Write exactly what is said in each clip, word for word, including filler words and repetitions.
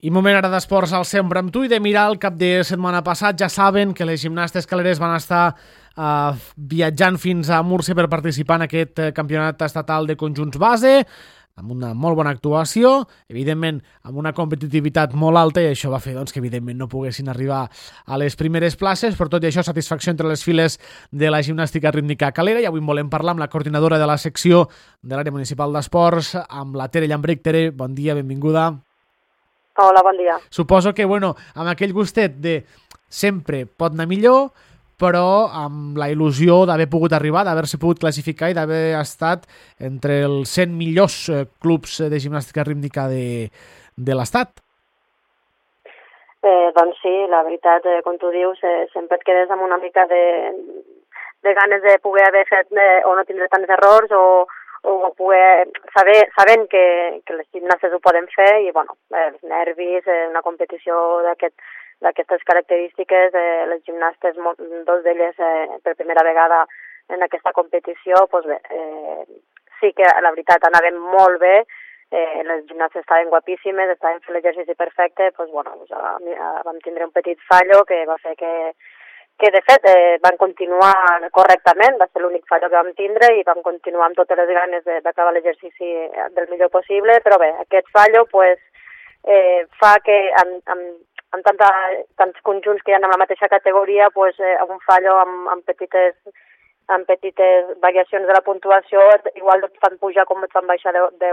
I moment ara d'esports al Sempre amb tu i de mirar el cap de setmana passat. Ja saben que les gimnastes caleres van estar uh, viatjant fins a Múrcia per participar en aquest uh, campionat estatal de conjunts base, amb una molt bona actuació, evidentment amb una competitivitat molt alta, i això va fer doncs, que evidentment no poguessin arribar a les primeres places, però tot i això satisfacció entre les files de la gimnàstica rítmica calera. I avui en volem parlar amb la coordinadora de la secció de l'àrea municipal d'esports, amb la Tere Llambric. Tere, bon dia, benvinguda. Hola, bon dia. Suposo que, bueno, amb aquell gustet de sempre pot anar millor, però amb la il·lusió d'haver pogut arribar, d'haver-se pogut classificar i d'haver estat entre els cent millors clubs de gimnàstica rítmica de, de l'Estat. Eh, doncs sí, la veritat, eh, com tu dius, eh, sempre et quedes amb una mica de, de ganes de poder haver fet eh, o no tindre tants errors o o poder saber, sabent que, que les gimnastes ho poden fer i, bueno, els nervis, eh, una competició d'aquest d'aquestes característiques, eh, les gimnastes, dos d'elles eh, per primera vegada en aquesta competició, doncs bé, eh, sí que la veritat anaven molt bé, eh, les gimnastes estaven guapíssimes, estaven fent l'exercici perfecte, doncs bueno, doncs, eh, vam tindre un petit fallo que va fer que que de fet eh, van continuar correctament, va ser l'únic fallo que vam tindre i vam continuar amb totes les ganes d'acabar l'exercici del millor possible, però bé, aquest fallo pues, eh, fa que amb, amb, amb tanta, tants conjunts que hi ha en la mateixa categoria, pues, eh, un fallo amb, amb petites amb petites variacions de la puntuació, igual et fan pujar com et fan baixar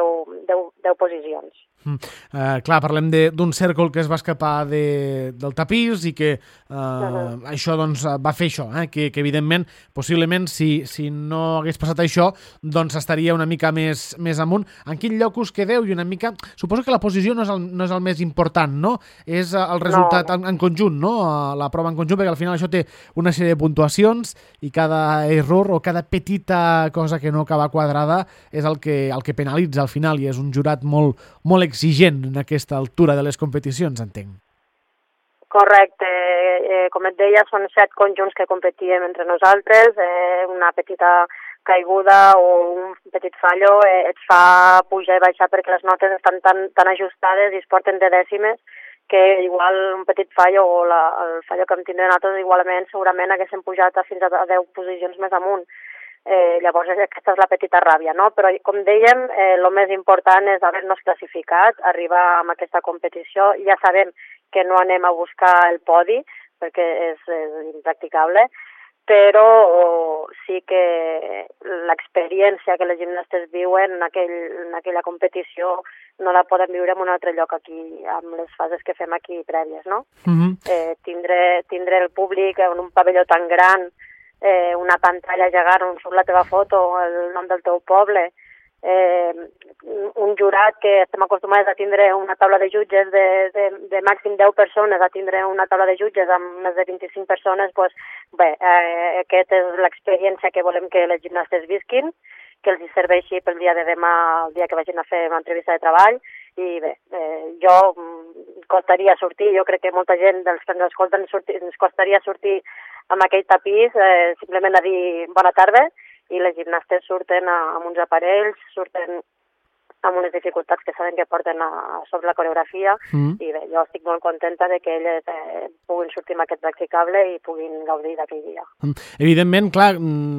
deu posicions. Mm. Uh, clar, parlem d'un cèrcol que es va escapar de, del tapís i que uh, uh-huh. això doncs, va fer això, eh? que, que evidentment, possiblement, si, si no hagués passat això, doncs estaria una mica més, més amunt. En quin lloc us quedeu? I una mica... Suposo que la posició no és el, no és el més important, no? És el resultat no. en, en conjunt, no? La prova en conjunt, perquè al final això té una sèrie de puntuacions i cada error o cada petita cosa que no acaba quadrada és el que, el que penalitza al final, i és un jurat molt, molt exigent en aquesta altura de les competicions, entenc. Correcte. Eh, com et deia, són set conjunts que competíem entre nosaltres. Eh, una petita caiguda o un petit fallo eh, et fa pujar i baixar perquè les notes estan tan, tan ajustades i es porten de dècimes que igual un petit fallo o la, el fallo que em tindrem nosaltres igualment segurament haguéssim pujat a fins a deu posicions més amunt. Eh, llavors aquesta és la petita ràbia, no? Però com dèiem, eh, el més important és haver-nos classificat, arribar a aquesta competició. Ja sabem que no anem a buscar el podi perquè és, és impracticable, però oh, sí que l'experiència que les gimnastes viuen en, aquell, en aquella competició no la poden viure en un altre lloc aquí, amb les fases que fem aquí prèvies, no? Mm-hmm. eh, tindre, tindre el públic en un pavelló tan gran, eh, una pantalla gegant on surt la teva foto, el nom del teu poble, eh, un jurat que estem acostumats a tindre una taula de jutges de, de, de màxim deu persones, a tindre una taula de jutges amb més de vint-i-cinc persones, doncs, bé, eh, aquesta és l'experiència que volem que les gimnastes visquin, que els serveixi pel dia de demà, el dia que vagin a fer una entrevista de treball, i bé, eh, jo em costaria sortir, jo crec que molta gent dels que ens escolten sortir, ens costaria sortir amb aquell tapís, eh, simplement a dir bona tarda, i les gimnastes surten a, amb uns aparells, surten amb unes dificultats que saben que porten a, sobre la coreografia, mm. i bé, jo estic molt contenta de que elles eh, puguin sortir amb aquest practicable i puguin gaudir d'aquell dia. Evidentment, clar,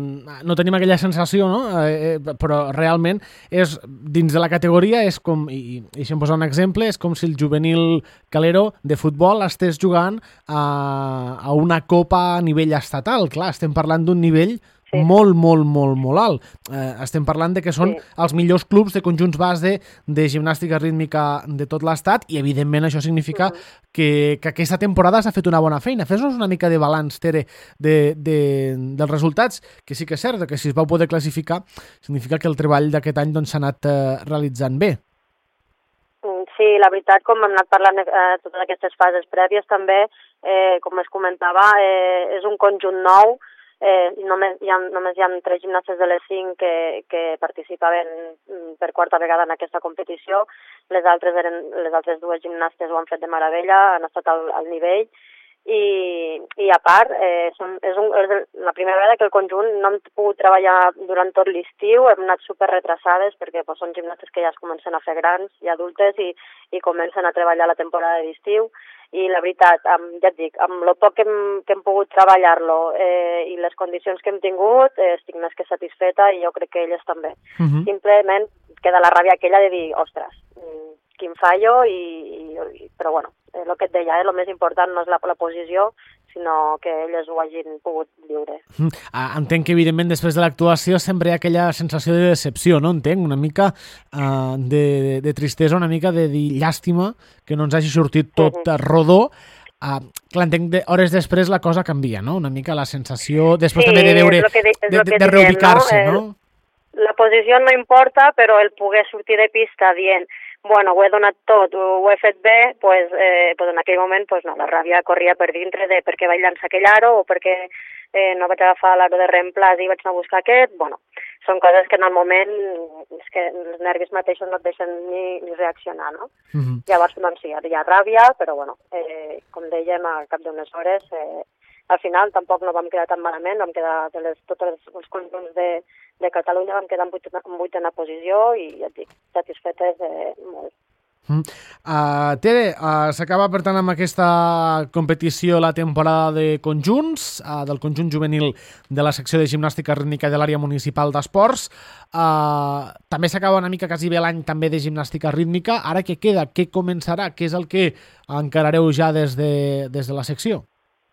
no tenim aquella sensació, no? Eh, però realment és, dins de la categoria, és com, i, i si em posa un exemple, és com si el juvenil calero de futbol estés jugant a, a una copa a nivell estatal. Clar, estem parlant d'un nivell sí. molt, molt, molt, molt alt. Eh, estem parlant de que són sí. els millors clubs de conjunts base de gimnàstica rítmica de tot l'Estat, i evidentment això significa uh-huh. que, que aquesta temporada s'ha fet una bona feina. Fes-nos una mica de balanç, Tere, de, de, dels resultats, que sí que és cert que si es vau poder classificar significa que el treball d'aquest any doncs, s'ha anat eh, realitzant bé. Sí, la veritat, com hem anat parlant eh, totes aquestes fases prèvies també, eh, com es comentava, eh, és un conjunt nou. Eh, només, hi ha, només hi ha tres gimnastes de les cinc que, que participaven per quarta vegada en aquesta competició. Les altres, eren, les altres dues gimnastes ho han fet de meravella, han estat al, al nivell, i, i a part, eh, som, és, un, és la primera vegada que el conjunt no hem pogut treballar durant tot l'estiu, hem anat super retrasades perquè pues, són gimnastes que ja es comencen a fer grans i adultes i, i comencen a treballar la temporada d'estiu i la veritat, amb, ja et dic, amb el poc que hem, que hem pogut treballar-lo eh, i les condicions que hem tingut, eh, estic més que satisfeta i jo crec que elles també. Uh -huh. Simplement queda la ràbia aquella de dir, ostres, quin fallo, i, i, però bueno, el que et deia, eh, el més important no és la, la posició, sinó que elles ho hagin pogut viure. Mm. Ah, entenc que, evidentment, després de l'actuació sempre hi ha aquella sensació de decepció, no? Entenc, una mica uh, de, de tristesa, una mica de dir llàstima que no ens hagi sortit tot uh -huh. rodó. Uh, clar, entenc que hores després la cosa canvia, no? Una mica la sensació, després sí, també de veure, de, de, de reubicar-se, no? no? La posició no importa, però el poder sortir de pista dient bueno, ho he donat tot, ho he fet bé, pues, eh, pues en aquell moment pues no, la ràbia corria per dintre de per què vaig llançar aquell aro o perquè eh, no vaig agafar l'aro de reemplaç i vaig anar a buscar aquest. Bueno, són coses que en el moment és que els nervis mateixos no et deixen ni, ni reaccionar, no? Uh-huh. Llavors, doncs sí, hi ha ràbia, però bueno, eh, com dèiem, al cap d'unes hores, eh, al final tampoc no vam quedar tan malament, vam quedar de les, tots els conjunts de de Catalunya vam quedar en vuitena, en vuitena posició i ja et dic, satisfetes eh, molt. Mm. Uh, Tere, uh, s'acaba per tant amb aquesta competició la temporada de conjunts, uh, del conjunt juvenil de la secció de gimnàstica rítmica de l'àrea municipal d'esports. Uh, també s'acaba una mica quasi bé l'any també de gimnàstica rítmica. Ara què queda? Què començarà? Què és el que encarareu ja des de, des de la secció?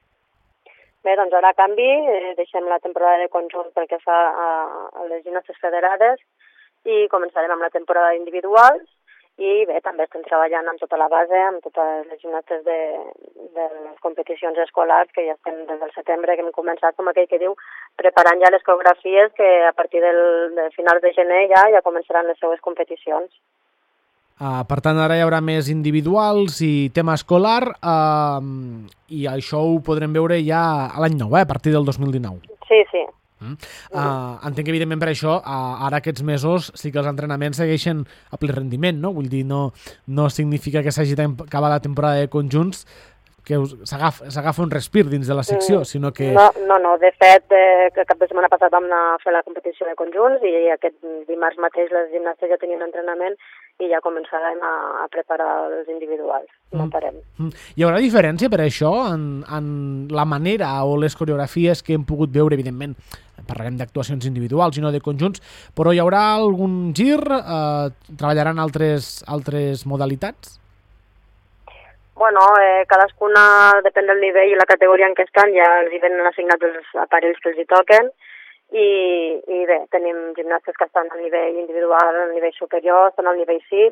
Bé, doncs ara a canvi, eh, deixem la temporada de conjunt pel que fa a, a les gimnastes federades i començarem amb la temporada d'individuals i bé, també estem treballant amb tota la base, amb totes les gimnastes de, de les competicions escolars que ja estem des del setembre, que hem començat, com aquell que diu, preparant ja les coreografies que a partir del, de finals de gener ja ja començaran les seues competicions. Uh, per tant, ara hi haurà més individuals i tema escolar uh, i això ho podrem veure ja a l'any nou, eh? A partir del dos mil dinou. Sí, sí. Uh, uh, entenc que, evidentment, per això, uh, ara aquests mesos sí que els entrenaments segueixen a ple rendiment, no? Vull dir, no, no significa que s'hagi d'acabar la temporada de conjunts que s'agafa un respir dins de la secció, sinó que... No, no, no. De fet, eh, que cap de setmana passat vam anar a fer la competició de conjunts i aquest dimarts mateix les gimnastes ja tenien entrenament i ja començarem a, a preparar els individuals. No mm. parem. Mm. Hi haurà diferència per això en, en la manera o les coreografies que hem pogut veure, evidentment, parlarem d'actuacions individuals i no de conjunts, però hi haurà algun gir? Eh, treballaran altres, altres modalitats? Bueno, eh, cadascuna, depèn del nivell i la categoria en què estan, ja els hi venen assignats els aparells que els hi toquen i, i bé, tenim gimnastes que estan al nivell individual, al nivell superior, estan al nivell sis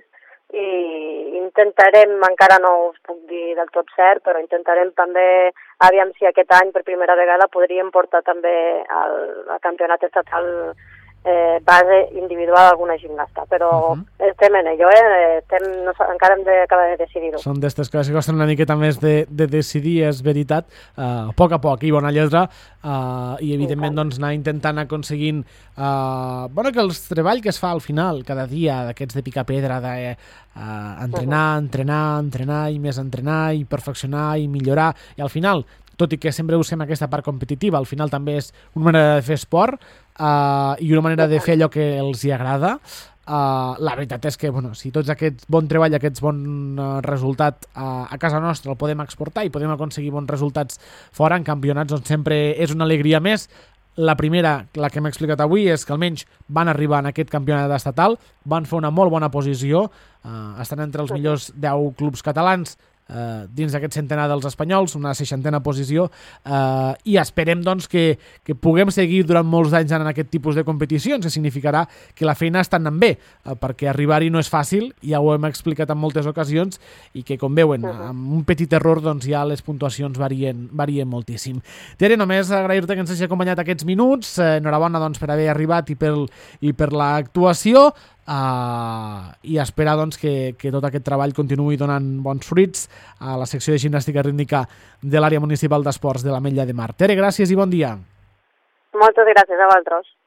i intentarem, encara no us puc dir del tot cert, però intentarem també, aviam si aquest any per primera vegada podríem portar també al, al campionat estatal eh, base individual alguna gimnasta, però uh -huh. estem en ello, eh? estem, no, encara hem d'acabar de decidir-ho. Són d'aquestes coses que costen una miqueta més de, de decidir, és veritat, uh, a poc a poc i bona lletra, uh, i evidentment sí, doncs, anar intentant aconseguint uh, bueno, que el treball que es fa al final, cada dia, d'aquests de picar pedra, de uh, entrenar, uh -huh. entrenar, entrenar i més entrenar i perfeccionar i millorar, i al final, tot i que sempre usem aquesta part competitiva, al final també és una manera de fer esport uh, i una manera de fer allò que els hi agrada. Uh, la veritat és que bueno, si tots aquest bon treball, aquest bon uh, resultat uh, a casa nostra el podem exportar i podem aconseguir bons resultats fora en campionats, doncs sempre és una alegria més. La primera, la que hem explicat avui, és que almenys van arribar en aquest campionat estatal, van fer una molt bona posició, uh, estan entre els millors deu clubs catalans, Uh, dins d'aquest centenar dels espanyols, una seixantena posició, uh, i esperem doncs que, que puguem seguir durant molts anys en aquest tipus de competicions, que significarà que la feina està anant bé, uh, perquè arribar-hi no és fàcil, ja ho hem explicat en moltes ocasions, i que com veuen, uh-huh. amb un petit error doncs ja les puntuacions varien, varien moltíssim. Tere, només agrair-te que ens hagi acompanyat aquests minuts, uh, enhorabona doncs per haver arribat i per, i per l'actuació, Uh, i esperar doncs, que, que tot aquest treball continuï donant bons fruits a la secció de gimnàstica rítmica de l'àrea municipal d'esports de l'Ametlla de Mar. Tere, gràcies i bon dia. Moltes gràcies a vosaltres.